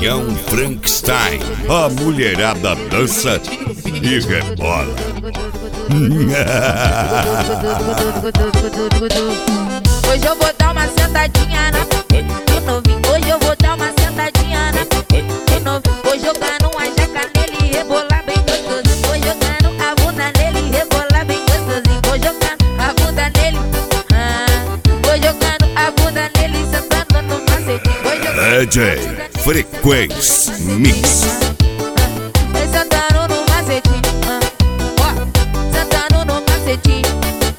União Frankenstein. A mulherada dança e rebola. Hoje eu vou dar uma sentadinha na do novinho. Hoje eu vou dar uma sentadinha na do novinho. Vou jogando uma jaca nele e rebolar bem gostosinho. Vou jogando a bunda nele e rebolar bem gostosinho. Vou jogando a bunda nele, vou jogando a bunda nele, sentando no macetinho. DJ Frequência Mix. Sentando no macetinho, ó, sentando no macetinho.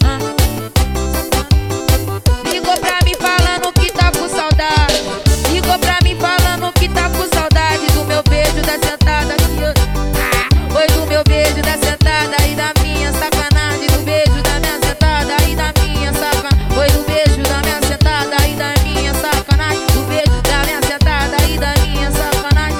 Ligou pra mim falando que tá com saudade. Ligou pra mim falando que tá com saudade do meu beijo, da sentada aqui. Foi do meu beijo, da sentada e da minha sacanagem. Do beijo, da minha sentada e da minha sacanagem. Foi do beijo, da minha sentada e da minha sacanagem. Do beijo, da minha sentada e da minha sacanagem.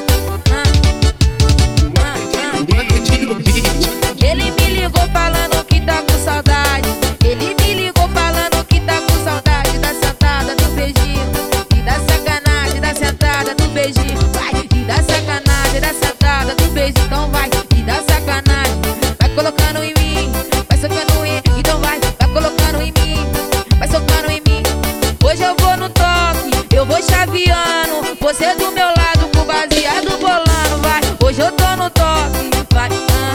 Ele me ligou falando que tá com saudade. Ele me ligou falando que tá com saudade da sentada, do beijinho e da sacanagem, da sentada, do beijinho. Vai, e da sacanagem, da sentada, do beijinho. Então vai, e da sacanagem, vai colocando em mim, vai socando em mim. Então vai colocando em mim, vai socando em mim. Hoje eu vou no toque, eu vou chaveando, você do meu lado com baseado bolando. Vai, hoje eu tô no toque, vai.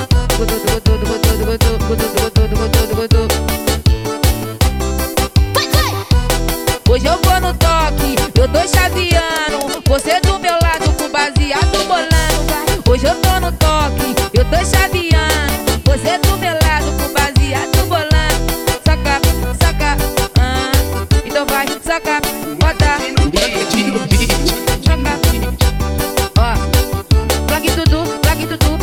Hoje eu vou no toque, eu tô chaveando, você do meu lado com baseado bolando. Vai, hoje eu tô no toque, eu tô chaveando, você do meu lado com baseado bolando. Saca, saca, então vai, saca, bota, saca, plaque tudo,